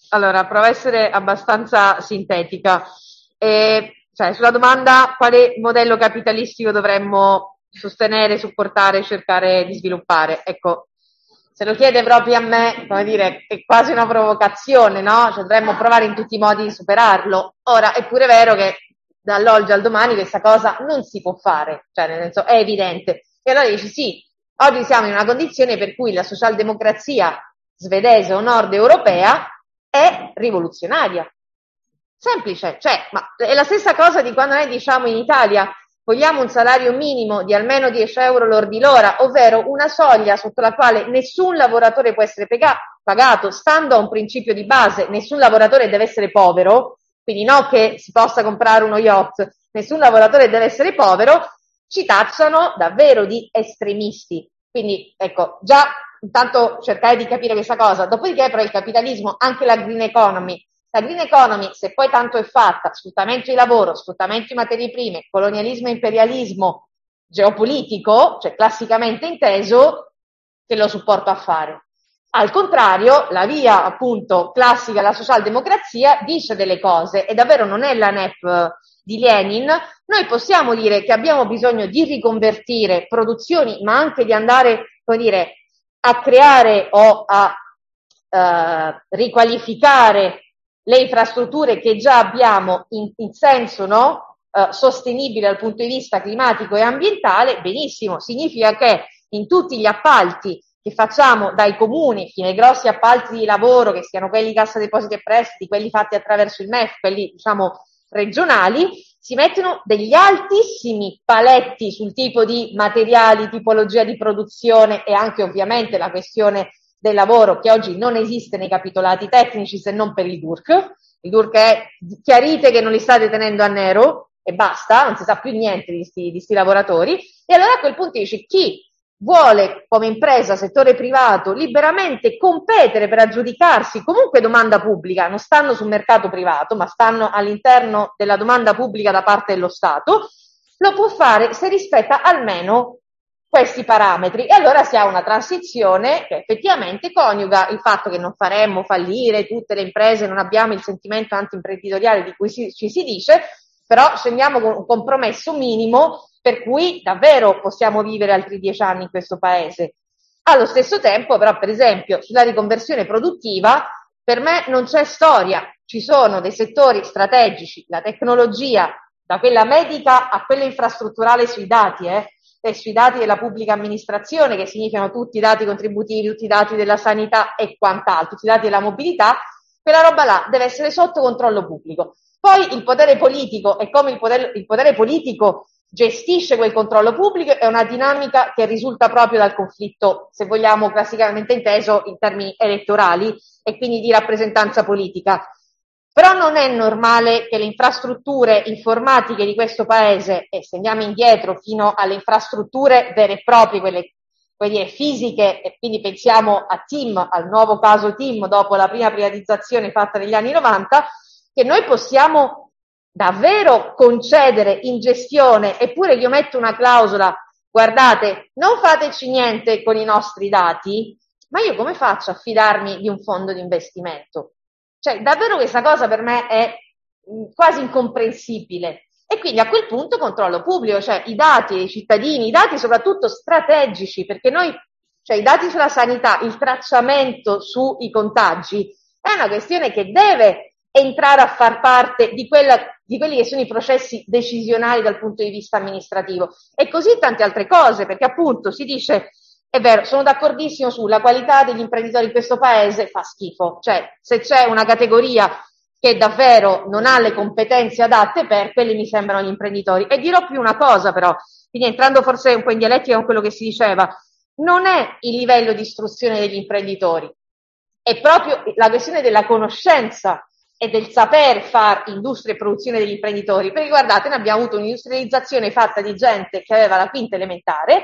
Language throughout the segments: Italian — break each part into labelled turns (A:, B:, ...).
A: Allora, provo a essere abbastanza sintetica. Cioè, sulla domanda quale modello capitalistico dovremmo sostenere, supportare, cercare di sviluppare. Ecco, se lo chiede proprio a me, come dire, è quasi una provocazione, no? Cioè, dovremmo provare in tutti i modi di superarlo. Ora, è pure vero che dall'oggi al domani questa cosa non si può fare, cioè, nel senso, è evidente. E allora dici sì, oggi siamo in una condizione per cui la socialdemocrazia svedese o nord europea è rivoluzionaria. Semplice, cioè, ma è la stessa cosa di quando noi diciamo in Italia vogliamo un salario minimo di almeno 10 euro lordi l'ora, ovvero una soglia sotto la quale nessun lavoratore può essere pagato, stando a un principio di base, nessun lavoratore deve essere povero, quindi no che si possa comprare uno yacht, nessun lavoratore deve essere povero, ci tacciano davvero di estremisti. Quindi, ecco, già intanto cercare di capire questa cosa, dopodiché però il capitalismo, anche la green economy, se poi tanto è fatta, sfruttamento di lavoro, sfruttamento di materie prime, colonialismo e imperialismo geopolitico, cioè classicamente inteso, che lo supporto a fare. Al contrario, la via appunto classica della socialdemocrazia dice delle cose e davvero non è la NEP di Lenin. Noi possiamo dire che abbiamo bisogno di riconvertire produzioni, ma anche di andare, come dire, a creare o a riqualificare le infrastrutture che già abbiamo in senso no, sostenibile dal punto di vista climatico e ambientale, benissimo, significa che in tutti gli appalti che facciamo dai comuni fino ai grossi appalti di lavoro, che siano quelli Cassa Depositi e Prestiti, quelli fatti attraverso il MEF, quelli diciamo regionali, si mettono degli altissimi paletti sul tipo di materiali, tipologia di produzione e anche ovviamente la questione del lavoro che oggi non esiste nei capitolati tecnici se non per il DURC. Il DURC è chiarite che non li state tenendo a nero e basta, non si sa più niente di sti lavoratori. E allora a quel punto dici chi vuole come impresa, settore privato, liberamente competere per aggiudicarsi comunque domanda pubblica, non stanno sul mercato privato, ma stanno all'interno della domanda pubblica da parte dello Stato, lo può fare se rispetta almeno questi parametri e allora si ha una transizione che effettivamente coniuga il fatto che non faremmo fallire tutte le imprese, non abbiamo il sentimento anti-imprenditoriale di cui ci si dice, però scendiamo con un compromesso minimo per cui davvero possiamo vivere altri 10 anni in questo paese. Allo stesso tempo, però, per esempio, sulla riconversione produttiva, per me non c'è storia, ci sono dei settori strategici, la tecnologia, da quella medica a quella infrastrutturale sui dati, e sui dati della pubblica amministrazione, che significano tutti i dati contributivi, tutti i dati della sanità e quant'altro, tutti i dati della mobilità, quella roba là deve essere sotto controllo pubblico. Poi il potere politico e come il potere politico gestisce quel controllo pubblico è una dinamica che risulta proprio dal conflitto, se vogliamo classicamente inteso in termini elettorali e quindi di rappresentanza politica. Però non è normale che le infrastrutture informatiche di questo paese, e se andiamo indietro fino alle infrastrutture vere e proprie, quelle dire, fisiche, e quindi pensiamo a TIM, al nuovo caso TIM dopo la prima privatizzazione fatta negli anni 90, che noi possiamo davvero concedere in gestione, eppure io metto una clausola, guardate, non fateci niente con i nostri dati, ma io come faccio a fidarmi di un fondo di investimento? Cioè, davvero questa cosa per me è quasi incomprensibile. E quindi a quel punto controllo pubblico, cioè i dati dei cittadini, i dati soprattutto strategici, perché noi, cioè i dati sulla sanità, il tracciamento sui contagi, è una questione che deve entrare a far parte di quelli che sono i processi decisionali dal punto di vista amministrativo. E così tante altre cose, perché appunto si dice è vero, sono d'accordissimo sulla qualità degli imprenditori in questo paese, fa schifo. Cioè, se c'è una categoria che davvero non ha le competenze adatte per, quelli mi sembrano gli imprenditori. E dirò più una cosa però, quindi entrando forse un po' in dialettica con quello che si diceva, non è il livello di istruzione degli imprenditori, è proprio la questione della conoscenza e del saper fare industria e produzione degli imprenditori, perché guardate, noi abbiamo avuto un'industrializzazione fatta di gente che aveva la quinta elementare,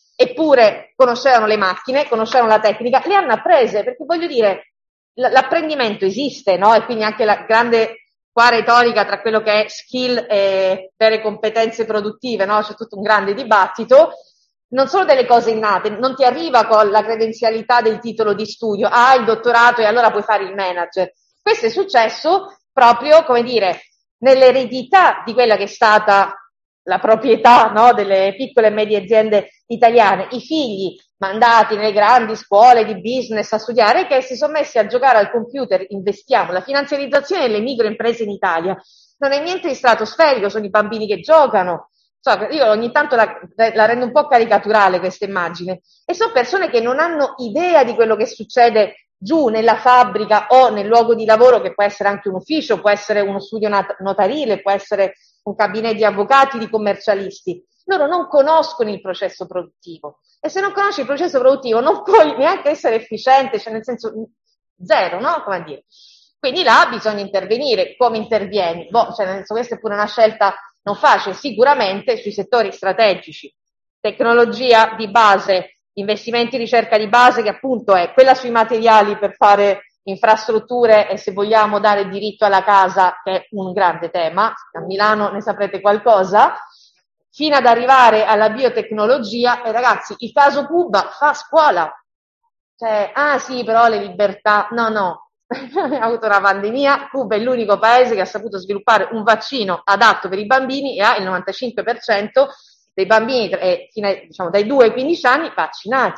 A: eppure conoscevano le macchine, conoscevano la tecnica, le hanno apprese, perché voglio dire, l'apprendimento esiste, no? E quindi anche la grande qua retorica tra quello che è skill e vere competenze produttive, no? C'è tutto un grande dibattito, non sono delle cose innate, non ti arriva con la credenzialità del titolo di studio, il dottorato e allora puoi fare il manager. Questo è successo proprio, come dire, nell'eredità di quella che è stata la proprietà, no, delle piccole e medie aziende italiane, i figli mandati nelle grandi scuole di business a studiare che si sono messi a giocare al computer, investiamo, la finanziarizzazione delle microimprese in Italia non è niente di stratosferico, sono i bambini che giocano. Io ogni tanto la rendo un po' caricaturale questa immagine, e sono persone che non hanno idea di quello che succede giù nella fabbrica o nel luogo di lavoro, che può essere anche un ufficio, può essere uno studio notarile, può essere un cabinet di avvocati, di commercialisti. Loro non conoscono il processo produttivo, e se non conosci il processo produttivo non puoi neanche essere efficiente, cioè nel senso zero, no? Come dire. Quindi là bisogna intervenire. Come intervieni? Cioè nel senso, questa è pure una scelta non facile, sicuramente sui settori strategici, tecnologia di base, investimenti in ricerca di base, che appunto è quella sui materiali per fare infrastrutture e, se vogliamo, dare diritto alla casa, che è un grande tema, a Milano ne saprete qualcosa, fino ad arrivare alla biotecnologia. E ragazzi, il caso Cuba fa scuola. Cioè, sì, però le libertà, no. Ha avuto una pandemia, Cuba è l'unico paese che ha saputo sviluppare un vaccino adatto per i bambini e ha il 95% dei bambini diciamo, dai 2 ai 15 anni vaccinati.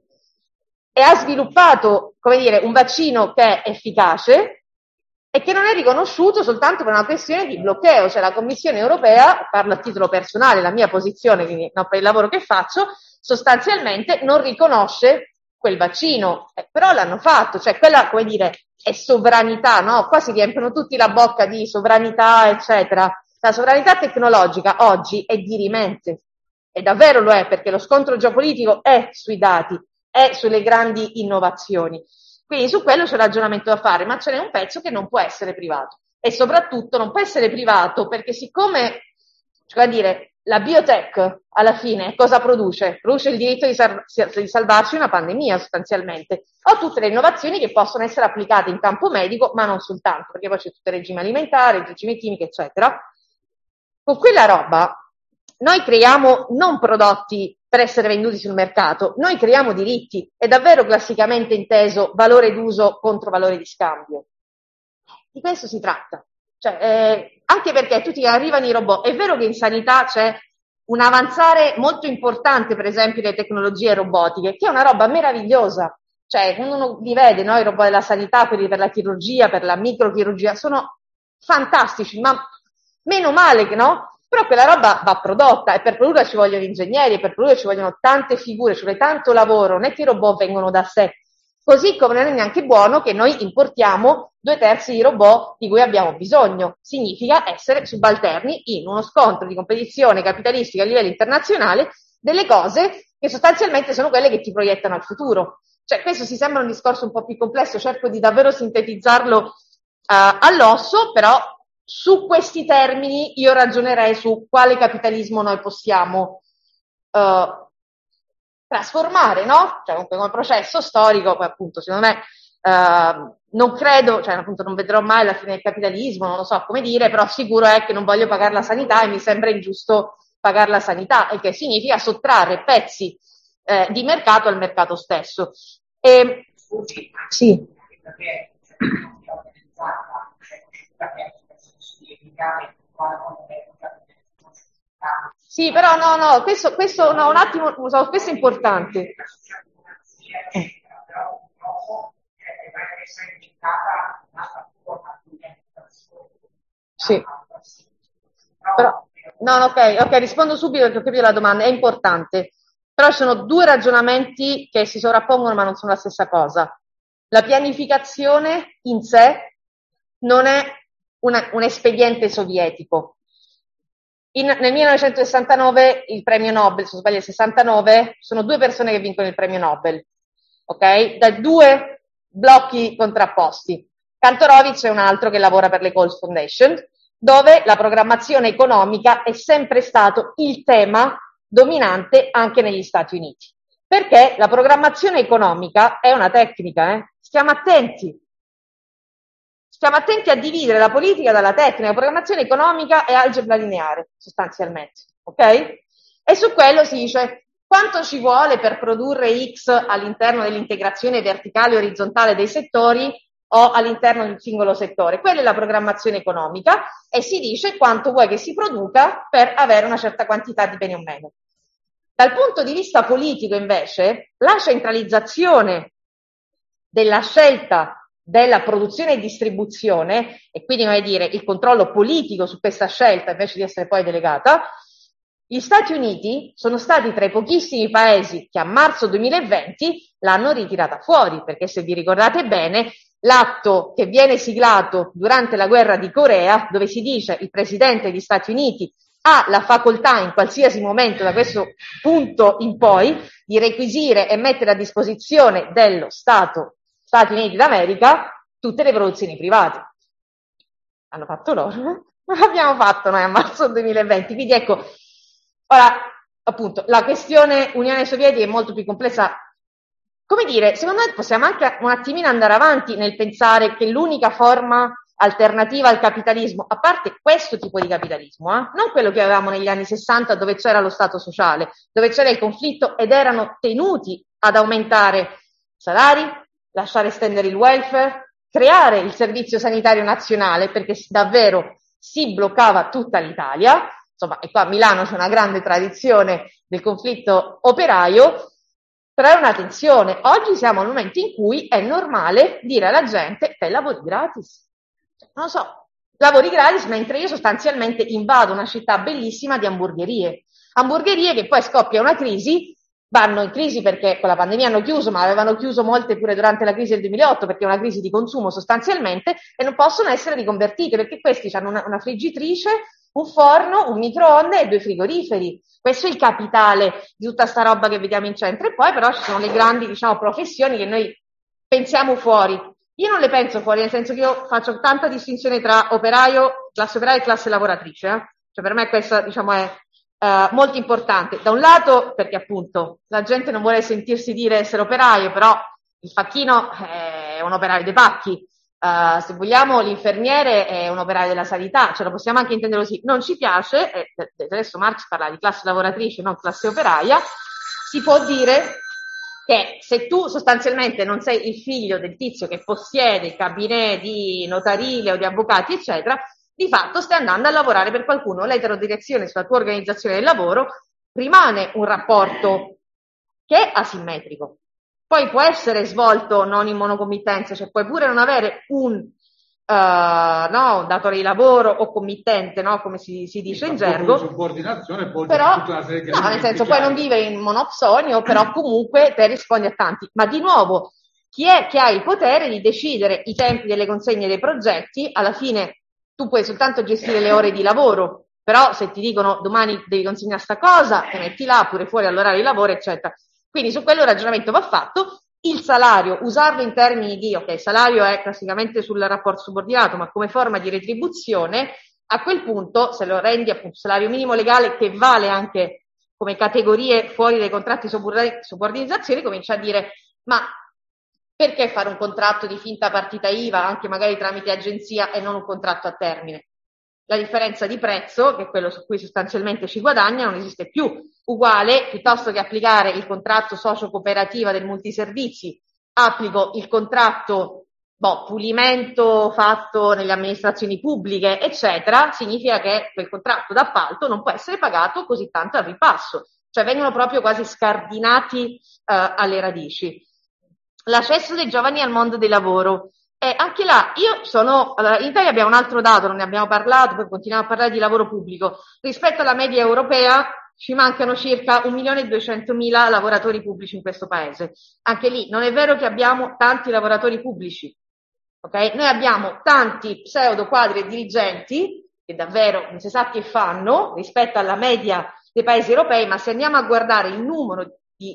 A: E ha sviluppato, come dire, un vaccino che è efficace e che non è riconosciuto soltanto per una questione di bloqueo. Cioè la Commissione europea, parlo a titolo personale, la mia posizione, quindi non per il lavoro che faccio, sostanzialmente non riconosce quel vaccino, però l'hanno fatto, cioè quella, come dire, è sovranità, no? Qua si riempiono tutti la bocca di sovranità, eccetera. La sovranità tecnologica oggi è dirimente, e davvero lo è, perché lo scontro geopolitico è sui dati, è sulle grandi innovazioni. Quindi su quello c'è un ragionamento da fare, ma ce n'è un pezzo che non può essere privato. E soprattutto non può essere privato perché, siccome, cioè a dire, la biotech alla fine cosa produce? Produce il diritto di salvarci una pandemia, sostanzialmente, o tutte le innovazioni che possono essere applicate in campo medico, ma non soltanto, perché poi c'è tutto il regime alimentare, il regime chimico, eccetera. Con quella roba noi creiamo non prodotti per essere venduti sul mercato, noi creiamo diritti, è davvero classicamente inteso valore d'uso contro valore di scambio. Di questo si tratta. Cioè, anche perché tutti arrivano i robot, è vero che in sanità c'è un avanzare molto importante, per esempio, delle tecnologie robotiche, che è una roba meravigliosa. Cioè, quando uno li vede, no, i robot della sanità, quelli per la chirurgia, per la microchirurgia, sono fantastici, ma meno male che no? Però quella roba va prodotta, e per produrla ci vogliono ingegneri, e per produrla ci vogliono tante figure, ci vuole tanto lavoro, non è che i robot vengono da sé. Così come non è neanche buono che noi importiamo 2/3 di robot di cui abbiamo bisogno. Significa essere subalterni in uno scontro di competizione capitalistica a livello internazionale delle cose che sostanzialmente sono quelle che ti proiettano al futuro. Cioè, questo si sembra un discorso un po' più complesso, cerco di davvero sintetizzarlo all'osso, però su questi termini io ragionerei su quale capitalismo noi possiamo trasformare, no? Cioè, come processo storico, poi appunto, secondo me, non credo, cioè appunto non vedrò mai la fine del capitalismo, non lo so come dire, però sicuro è che non voglio pagare la sanità, e mi sembra ingiusto pagare la sanità, il che significa sottrarre pezzi di mercato al mercato stesso. Sì. Sì, però no, questo no, un attimo, questo è importante. Sì. Però, no, ok, rispondo subito perché ho capito la domanda, è importante. Però ci sono due ragionamenti che si sovrappongono ma non sono la stessa cosa. La pianificazione in sé non è un espediente sovietico. Nel 1969 il premio Nobel, se non sbaglio il 69, sono due persone che vincono il premio Nobel, ok? Da due blocchi contrapposti. Kantorowicz è un altro che lavora per le Coles Foundation, dove la programmazione economica è sempre stato il tema dominante anche negli Stati Uniti. Perché la programmazione economica è una tecnica, Stiamo attenti. Stiamo attenti a dividere la politica dalla tecnica. La programmazione economica è algebra lineare, sostanzialmente, ok? E su quello si dice quanto ci vuole per produrre X all'interno dell'integrazione verticale e orizzontale dei settori o all'interno di un singolo settore. Quella è la programmazione economica e si dice quanto vuoi che si produca per avere una certa quantità di bene o meno. Dal punto di vista politico, invece, la centralizzazione della scelta della produzione e distribuzione, e quindi come dire il controllo politico su questa scelta invece di essere poi delegata, gli Stati Uniti sono stati tra i pochissimi paesi che a marzo 2020 l'hanno ritirata fuori, perché se vi ricordate bene, l'atto che viene siglato durante la guerra di Corea, dove si dice il presidente degli Stati Uniti ha la facoltà in qualsiasi momento da questo punto in poi di requisire e mettere a disposizione dello Stati Uniti d'America tutte le produzioni private. Hanno fatto loro, non l'abbiamo fatto noi a marzo 2020, quindi ecco, ora appunto la questione Unione Sovietica è molto più complessa. Come dire, secondo me possiamo anche un attimino andare avanti nel pensare che l'unica forma alternativa al capitalismo, a parte questo tipo di capitalismo, non quello che avevamo negli anni 60 dove c'era lo Stato sociale, dove c'era il conflitto ed erano tenuti ad aumentare i salari, lasciare estendere il welfare, creare il servizio sanitario nazionale perché davvero si bloccava tutta l'Italia, insomma, e qua a Milano c'è una grande tradizione del conflitto operaio, però è una tensione. Oggi siamo al momento in cui è normale dire alla gente che lavori gratis. Non lo so, lavori gratis mentre io sostanzialmente invado una città bellissima di hamburgherie. Hamburgherie che poi scoppia una crisi, vanno in crisi perché con la pandemia hanno chiuso, ma avevano chiuso molte pure durante la crisi del 2008 perché è una crisi di consumo sostanzialmente e non possono essere riconvertite perché questi hanno una friggitrice, un forno, un microonde e 2 frigoriferi. Questo è il capitale di tutta sta roba che vediamo in centro. E poi però ci sono le grandi, diciamo, professioni che noi pensiamo fuori. Io non le penso fuori, nel senso che io faccio tanta distinzione tra classe operaia e classe lavoratrice. Cioè per me questa, diciamo, è molto importante. Da un lato perché appunto la gente non vuole sentirsi dire essere operaio, però il facchino è un operaio dei pacchi. Se vogliamo l'infermiere è un operaio della sanità, ce lo possiamo anche intendere così. Non ci piace, e adesso Marx parla di classe lavoratrice, non classe operaia, si può dire che se tu sostanzialmente non sei il figlio del tizio che possiede il cabinet di notarile o di avvocati, eccetera, di fatto stai andando a lavorare per qualcuno. L'eterodirezione sulla tua organizzazione del lavoro rimane un rapporto che è asimmetrico. Poi può essere svolto non in monocomittenza, cioè puoi pure non avere un datore di lavoro o committente, no? Come si dice in gergo.
B: Subordinazione, poi
A: però,
B: tutta una serie di
A: no, nel senso puoi non vivere in monopsonio, però comunque te rispondi a tanti. Ma di nuovo, chi è che ha il potere di decidere i tempi delle consegne dei progetti? Alla fine tu puoi soltanto gestire le ore di lavoro, però se ti dicono domani devi consegnare sta cosa, te metti là pure fuori all'orario di lavoro, eccetera. Quindi su quello il ragionamento va fatto. Il salario, usarlo in termini di, ok, il salario è classicamente sul rapporto subordinato, ma come forma di retribuzione, a quel punto, se lo rendi appunto salario minimo legale, che vale anche come categorie fuori dai contratti subordinizzazione, comincia a dire, ma perché fare un contratto di finta partita IVA, anche magari tramite agenzia, e non un contratto a termine? La differenza di prezzo, che è quello su cui sostanzialmente ci guadagna, non esiste più. Uguale, piuttosto che applicare il contratto socio-cooperativa del multiservizi, applico il contratto pulimento fatto nelle amministrazioni pubbliche, eccetera, significa che quel contratto d'appalto non può essere pagato così tanto al ripasso. Cioè vengono proprio quasi scardinati alle radici. L'accesso dei giovani al mondo del lavoro. Anche là, allora, in Italia abbiamo un altro dato, non ne abbiamo parlato, poi continuiamo a parlare di lavoro pubblico. Rispetto alla media europea ci mancano circa 1.200.000 lavoratori pubblici in questo paese. Anche lì, non è vero che abbiamo tanti lavoratori pubblici, ok? Noi abbiamo tanti pseudo quadri e dirigenti che davvero non si sa che fanno rispetto alla media dei paesi europei, ma se andiamo a guardare il numero di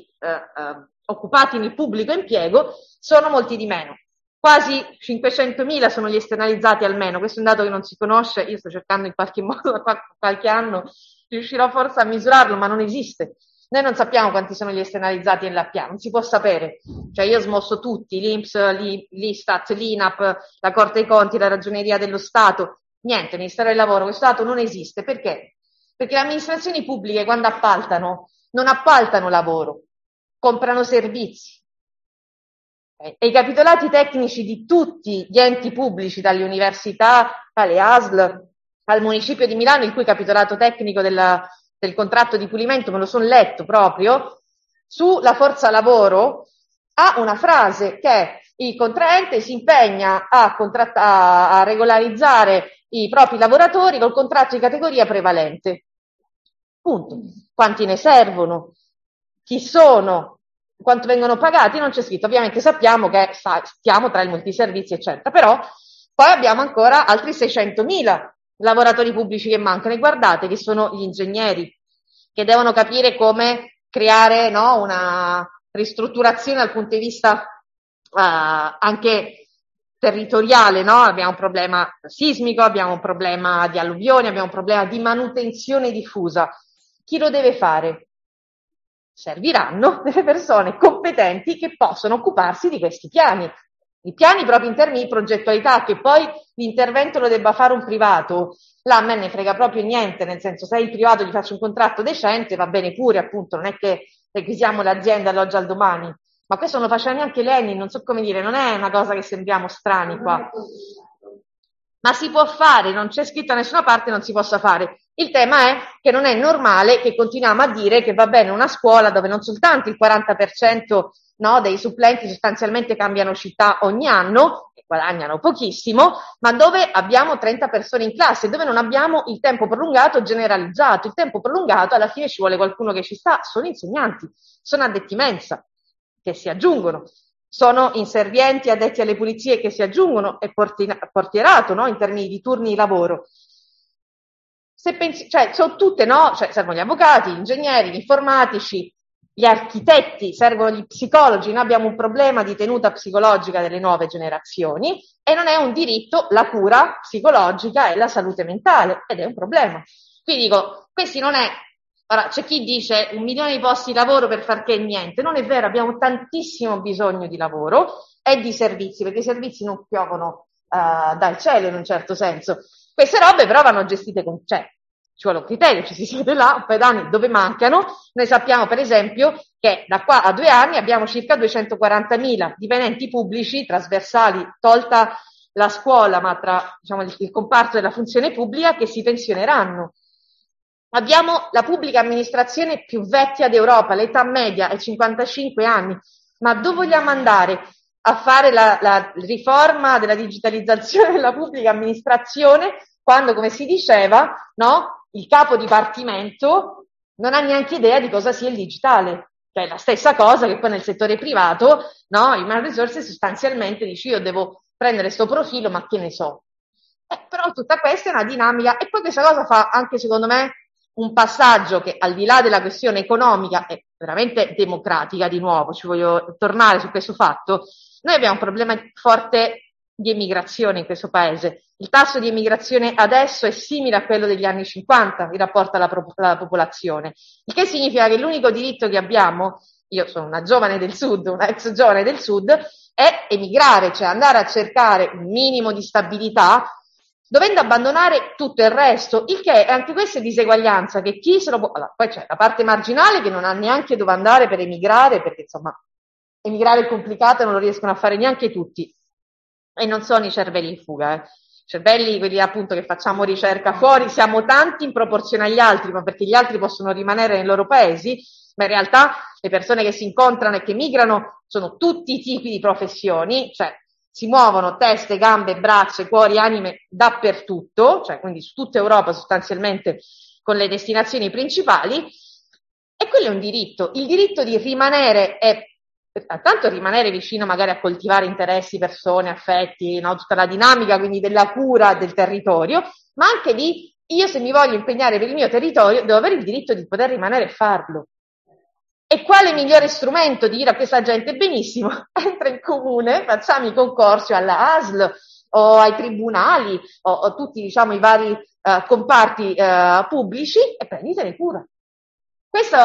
A: occupati nel pubblico impiego, sono molti di meno. Quasi 500.000 sono gli esternalizzati almeno, questo è un dato che non si conosce, io sto cercando in qualche modo da qualche anno, riuscirò forse a misurarlo, ma non esiste. Noi non sappiamo quanti sono gli esternalizzati nell'APA, non si può sapere. Cioè io smosso tutti, l'INPS, l'ISTAT, l'INAP, la Corte dei Conti, la Ragioneria dello Stato, niente, il Ministero del Lavoro, questo dato non esiste. Perché? Perché le amministrazioni pubbliche quando appaltano, non appaltano lavoro, comprano servizi. E i capitolati tecnici di tutti gli enti pubblici, dalle università alle ASL, al Municipio di Milano, il cui capitolato tecnico del contratto di pulimento me lo sono letto proprio, sulla forza lavoro, ha una frase che è: il contraente si impegna a regolarizzare i propri lavoratori col contratto di categoria prevalente. Punto. Quanti ne servono? Chi sono? Quanto vengono pagati? Non c'è scritto. Ovviamente sappiamo che stiamo tra i multiservizi, eccetera, però poi abbiamo ancora altri 600.000 lavoratori pubblici che mancano, e guardate che sono gli ingegneri che devono capire come creare, no, una ristrutturazione dal punto di vista anche territoriale, no? Abbiamo un problema sismico, abbiamo un problema di alluvioni, abbiamo un problema di manutenzione diffusa. Chi lo deve fare? Serviranno delle persone competenti che possono occuparsi di questi piani. I piani proprio in termini di progettualità, che poi l'intervento lo debba fare un privato, là a me ne frega proprio niente, nel senso, se il privato gli faccio un contratto decente va bene pure, appunto, non è che requisiamo l'azienda dall'oggi al domani, ma questo non lo faceva neanche l'ENI, non so come dire, non è una cosa che sembriamo strani qua. Ma si può fare, non c'è scritto da nessuna parte non si possa fare. Il tema è che non è normale che continuiamo a dire che va bene una scuola dove non soltanto il 40% no, dei supplenti sostanzialmente cambiano città ogni anno e guadagnano pochissimo, ma dove abbiamo 30 persone in classe, dove non abbiamo il tempo prolungato generalizzato. Il tempo prolungato, alla fine ci vuole qualcuno che ci sta, sono insegnanti, sono addetti mensa che si aggiungono, sono inservienti addetti alle pulizie che si aggiungono e portierato, no, in termini di turni di lavoro. Se pensi, cioè, sono tutte, no? Cioè, servono gli avvocati, gli ingegneri, gli informatici, gli architetti, servono gli psicologi. Noi abbiamo un problema di tenuta psicologica delle nuove generazioni e non è un diritto la cura psicologica e la salute mentale, ed è un problema. Quindi dico, questi non è. Ora, c'è chi dice 1 milione di posti di lavoro per far che niente. Non è vero, abbiamo tantissimo bisogno di lavoro e di servizi, perché i servizi non piovono dal cielo in un certo senso. Queste robe però vanno gestite con, cioè, ci vuole un criterio, ci si siede là un paio d'anni dove mancano. Noi sappiamo per esempio che da qua a 2 anni abbiamo circa 240.000 dipendenti pubblici trasversali, tolta la scuola, ma tra, diciamo, il comparto della funzione pubblica, che si pensioneranno. Abbiamo la pubblica amministrazione più vecchia d'Europa, l'età media è 55 anni, ma dove vogliamo andare a fare la riforma della digitalizzazione della pubblica amministrazione quando, come si diceva, no, il capo dipartimento non ha neanche idea di cosa sia il digitale, che è la stessa cosa che poi nel settore privato, no, il human resources sostanzialmente dice io devo prendere sto profilo, ma che ne so. Però tutta questa è una dinamica, e poi questa cosa fa anche, secondo me, un passaggio che, al di là della questione economica, è veramente democratica. Di nuovo, ci voglio tornare su questo fatto. Noi abbiamo un problema forte di emigrazione in questo paese. Il tasso di emigrazione adesso è simile a quello degli anni 50 in rapporto alla popolazione, il che significa che l'unico diritto che abbiamo, io sono una giovane del sud, una ex giovane del sud, è emigrare, cioè andare a cercare un minimo di stabilità, dovendo abbandonare tutto il resto, il che è anche questa diseguaglianza, che chi se lo può. Allora, poi c'è la parte marginale che non ha neanche dove andare per emigrare, perché insomma emigrare è complicato e non lo riescono a fare neanche tutti, e non sono i cervelli in fuga, cervelli, quelli appunto che facciamo ricerca fuori, siamo tanti in proporzione agli altri, ma perché gli altri possono rimanere nei loro paesi, ma in realtà le persone che si incontrano e che migrano sono tutti i tipi di professioni, cioè si muovono teste, gambe, braccia, cuori, anime dappertutto, cioè quindi su tutta Europa sostanzialmente con le destinazioni principali, e quello è un diritto. Il diritto di rimanere è tanto rimanere vicino magari a coltivare interessi, persone, affetti, no? Tutta la dinamica quindi della cura del territorio, ma anche di io se mi voglio impegnare per il mio territorio devo avere il diritto di poter rimanere e farlo. E quale migliore strumento di dire a questa gente benissimo, entra in comune, facciamo i concorsi alla ASL o ai tribunali o tutti diciamo i vari comparti pubblici e prenditene cura. Questo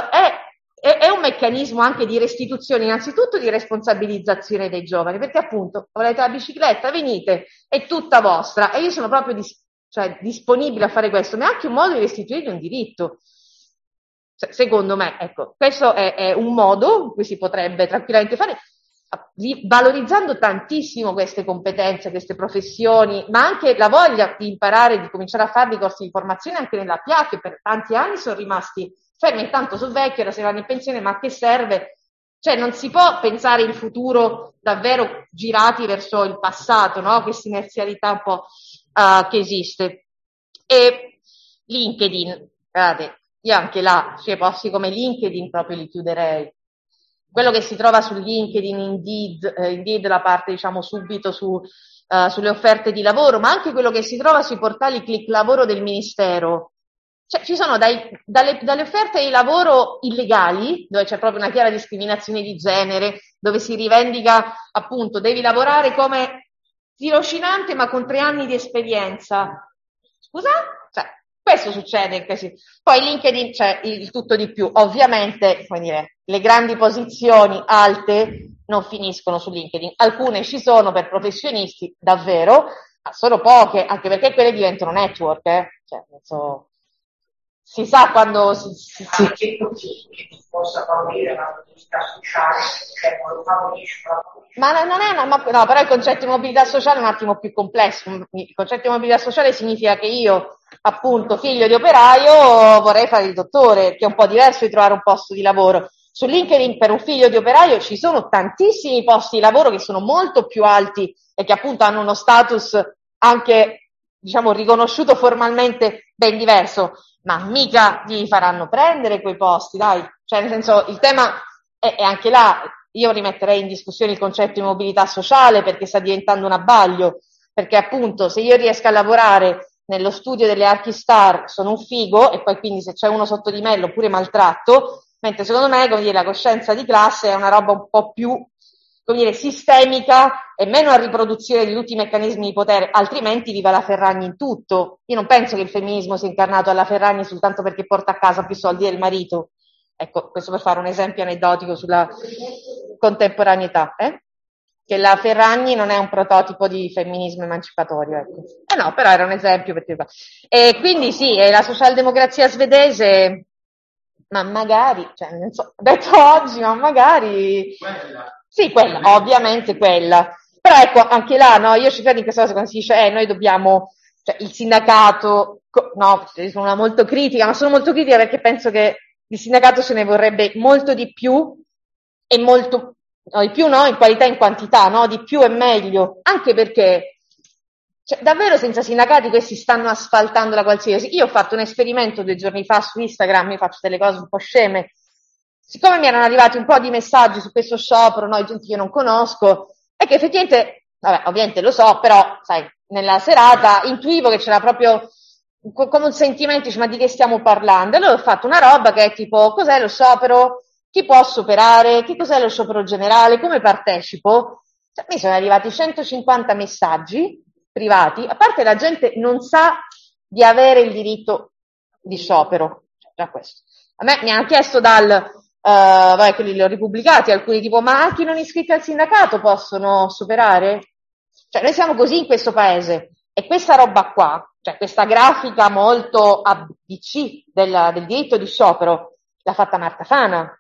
A: è un meccanismo anche di restituzione, innanzitutto di responsabilizzazione dei giovani, perché appunto volete la bicicletta, venite, è tutta vostra, e io sono proprio disponibile a fare questo, ma è anche un modo di restituire un diritto. Secondo me, ecco, questo è un modo in cui si potrebbe tranquillamente fare, valorizzando tantissimo queste competenze, queste professioni, ma anche la voglia di imparare, di cominciare a fare dei corsi di formazione anche nella PA, che per tanti anni sono rimasti fermi, intanto sono vecchi, ora si vanno in pensione, ma a che serve? Cioè non si può pensare il futuro davvero girati verso il passato, no? Questa inerzialità un po' che esiste. E LinkedIn, guardate, io anche là, cioè posti come LinkedIn proprio li chiuderei. Quello che si trova su LinkedIn, Indeed la parte diciamo subito sulle offerte di lavoro, ma anche quello che si trova sui portali Click Lavoro del Ministero. Cioè, ci sono dalle offerte di lavoro illegali, dove c'è proprio una chiara discriminazione di genere, dove si rivendica appunto devi lavorare come tirocinante ma con 3 anni di esperienza. Scusa? Cioè, questo succede. Poi LinkedIn c'è il tutto di più. Ovviamente, come dire, le grandi posizioni alte non finiscono su LinkedIn. Alcune ci sono per professionisti, davvero, ma sono poche, anche perché quelle diventano network, Cioè, non so, si sa quando si
B: che possa favorire una mobilità sociale, cioè non lo favorisce,
A: ma non è no, però il concetto di mobilità sociale è un attimo più complesso. Il concetto di mobilità sociale significa che io, appunto, figlio di operaio, vorrei fare il dottore, che è un po' diverso di trovare un posto di lavoro. Su LinkedIn per un figlio di operaio ci sono tantissimi posti di lavoro che sono molto più alti e che appunto hanno uno status anche, diciamo, riconosciuto formalmente ben diverso, ma mica gli faranno prendere quei posti, dai. Cioè, nel senso, il tema è anche là. Io rimetterei in discussione il concetto di mobilità sociale perché sta diventando un abbaglio, perché appunto se io riesco a lavorare nello studio delle Archistar sono un figo e poi quindi se c'è uno sotto di me l'ho pure maltratto, mentre secondo me, come dire, la coscienza di classe è una roba un po' più, come dire, sistemica e meno a riproduzione di tutti i meccanismi di potere, altrimenti viva la Ferragni in tutto. Io non penso che il femminismo sia incarnato alla Ferragni soltanto perché porta a casa più soldi del marito. Ecco, questo per fare un esempio aneddotico sulla contemporaneità, che la Ferragni non è un prototipo di femminismo emancipatorio, ecco. No, però era un esempio perché. E quindi sì, la socialdemocrazia svedese, ma magari, cioè, non so, detto oggi, ma magari. Sì, quella, ovviamente quella. Però ecco, anche là, no, io ci credo in questa cosa quando si dice, noi dobbiamo, cioè, il sindacato, no, sono molto critica, ma sono molto critica perché penso che il sindacato se ne vorrebbe molto di più e molto, no, di più no, in qualità e in quantità, no, di più e meglio, anche perché, cioè, davvero senza sindacati questi stanno asfaltando la qualsiasi. Io ho fatto un esperimento 2 giorni fa su Instagram, io faccio delle cose un po' sceme, siccome mi erano arrivati un po' di messaggi su questo sciopero, no, gente che io non conosco, e che effettivamente, vabbè, ovviamente lo so, però, sai, nella serata intuivo che c'era proprio come un sentimento, dice, ma di che stiamo parlando? Allora ho fatto una roba che è tipo, cos'è lo sciopero? Chi può superare? Che cos'è lo sciopero generale? Come partecipo? Cioè, mi sono arrivati 150 messaggi privati, a parte la gente non sa di avere il diritto di sciopero, già questo. A me mi hanno chiesto vabbè, quelli li ho ripubblicati, alcuni tipo, ma anche i non iscritti al sindacato possono superare? Cioè, noi siamo così in questo paese e questa roba qua, cioè questa grafica molto ABC del diritto di sciopero, l'ha fatta Marta Fana.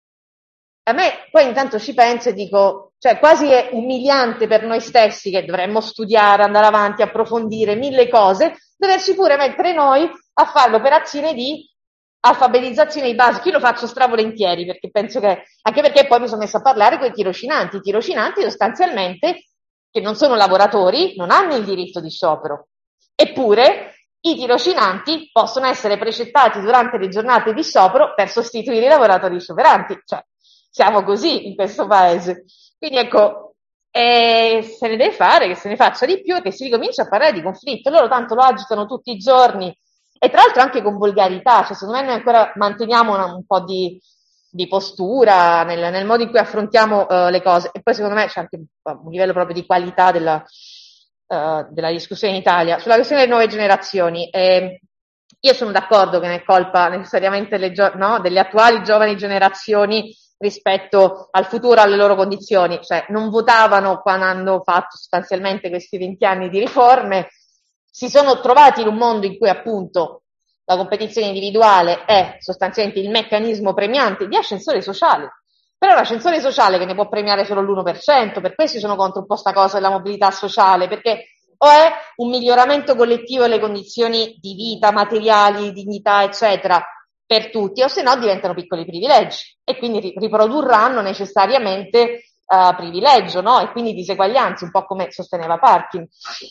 A: A me poi intanto ci penso e dico, cioè quasi è umiliante per noi stessi che dovremmo studiare, andare avanti, approfondire 1000 cose, doverci pure mettere noi a fare l'operazione di alfabetizzazione di base. Io lo faccio stravolentieri perché penso che, anche perché poi mi sono messa a parlare con i tirocinanti sostanzialmente che non sono lavoratori, non hanno il diritto di sciopero. Eppure i tirocinanti possono essere precettati durante le giornate di sciopero per sostituire i lavoratori scioperanti. Cioè, siamo così in questo paese. Quindi ecco, se ne deve fare, che se ne faccia di più e che si ricomincia a parlare di conflitto. Loro tanto lo agitano tutti i giorni e tra l'altro anche con volgarità, cioè secondo me noi ancora manteniamo un po' di postura nel modo in cui affrontiamo le cose e poi secondo me c'è anche un livello proprio di qualità della discussione in Italia. Sulla questione delle nuove generazioni, io sono d'accordo che non è colpa necessariamente delle attuali giovani generazioni rispetto al futuro, alle loro condizioni, cioè non votavano quando hanno fatto sostanzialmente questi 20 anni di riforme, si sono trovati in un mondo in cui appunto la competizione individuale è sostanzialmente il meccanismo premiante di ascensore sociale. Però l'ascensore sociale che ne può premiare solo l'1%, per questo sono contro un po' sta cosa della mobilità sociale, perché o è un miglioramento collettivo delle condizioni di vita, materiali, dignità, eccetera, per tutti, o se no diventano piccoli privilegi e quindi riprodurranno necessariamente privilegio, no? E quindi diseguaglianze, un po' come sosteneva Parkin.
C: Anche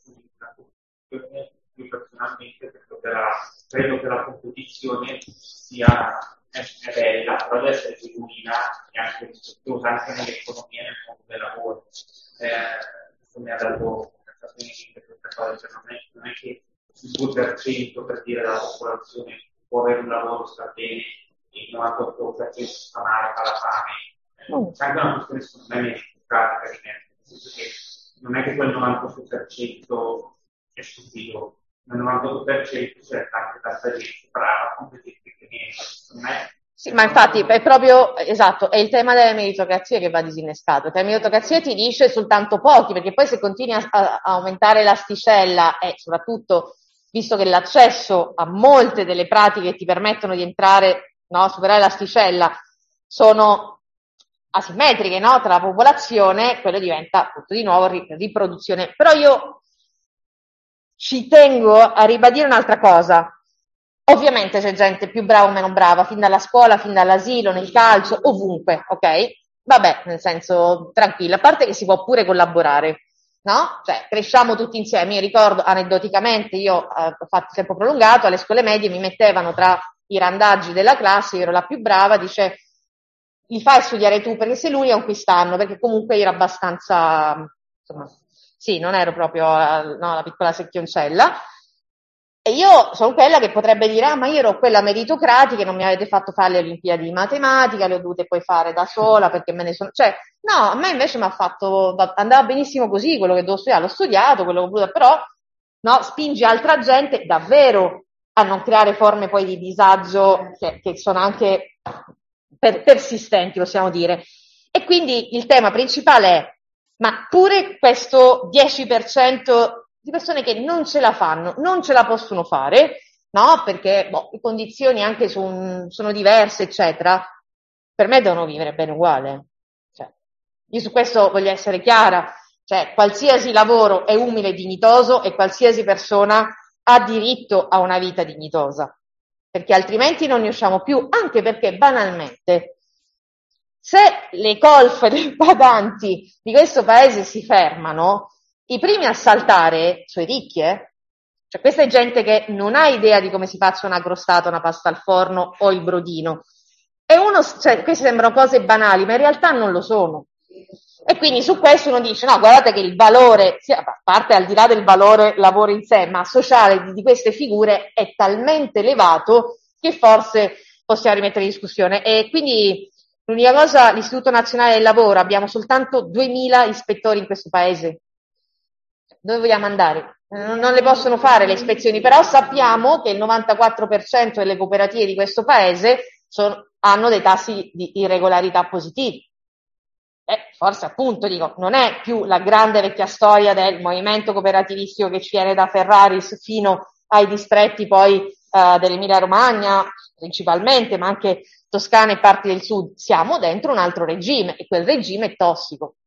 C: perché io personalmente credo che la competizione è bella, però deve essere genuina e anche rispettosa anche nell'economia e nel mondo del lavoro. Mi ha dato questa cosa, cioè non è che il 2% per dire la popolazione può avere un lavoro, sta bene, e il 98% sta male, fa la fame. C'è anche una questione secondo me modificata, nel senso che non è che quel 98% è stupido, nel 98% c'è tanta gente brava, competente che viene.
A: Sì, ma infatti è proprio, esatto, è il tema delle meritocrazie che va disinnescato, perché la meritocrazia ti dice soltanto pochi, perché poi se continui a aumentare l'asticella e soprattutto, visto che l'accesso a molte delle pratiche che ti permettono di entrare, no, superare l'asticella, sono asimmetriche, no, tra la popolazione, quello diventa appunto di nuovo riproduzione. Però io ci tengo a ribadire un'altra cosa. Ovviamente c'è gente più brava o meno brava, fin dalla scuola, fin dall'asilo, nel calcio, ovunque, ok? Vabbè, nel senso, tranquilla, a parte che si può pure collaborare, no? Cioè, cresciamo tutti insieme. Io ricordo, aneddoticamente, io ho fatto tempo prolungato, alle scuole medie mi mettevano tra i randaggi della classe, io ero la più brava, dice, li fai studiare tu, perché se lui è un quest'anno, perché comunque io ero abbastanza, insomma, sì, non ero proprio no, la piccola secchioncella. E io sono quella che potrebbe dire, ah, ma io ero quella meritocratica e non mi avete fatto fare le Olimpiadi di matematica, le ho dovute poi fare da sola perché me ne sono, cioè, no, a me invece mi ha fatto, andava benissimo così, quello che dovevo studiare, l'ho studiato, quello che ho voluto, però, no, spingi altra gente davvero a non creare forme poi di disagio che sono anche persistenti, possiamo dire. E quindi il tema principale è, ma pure questo 10% di persone che non ce la fanno, non ce la possono fare, no? Perché le condizioni anche sono diverse, eccetera. Per me devono vivere bene uguale. Cioè, io su questo voglio essere chiara. Cioè, qualsiasi lavoro è umile e dignitoso e qualsiasi persona ha diritto a una vita dignitosa. Perché altrimenti non ne usciamo più, anche perché banalmente se le colf dei badanti di questo paese si fermano, i primi a saltare sono i ricchi, Cioè questa è gente che non ha idea di come si faccia una crostata, una pasta al forno o il brodino. E cioè, queste sembrano cose banali, ma in realtà non lo sono. E quindi su questo uno dice, no, guardate che il valore, a parte al di là del valore lavoro in sé, ma sociale di queste figure è talmente elevato che forse possiamo rimettere in discussione. E quindi l'unica cosa, l'Istituto Nazionale del Lavoro, abbiamo soltanto 2000 ispettori in questo paese. Dove vogliamo andare? Non le possono fare le ispezioni, però sappiamo che il 94% delle cooperative di questo paese hanno dei tassi di irregolarità positivi. Forse appunto dico, non è più la grande vecchia storia del movimento cooperativistico che ci viene da Ferraris fino ai distretti poi dell'Emilia Romagna principalmente, ma anche Toscana e parti del sud. Siamo dentro un altro regime e quel regime è tossico.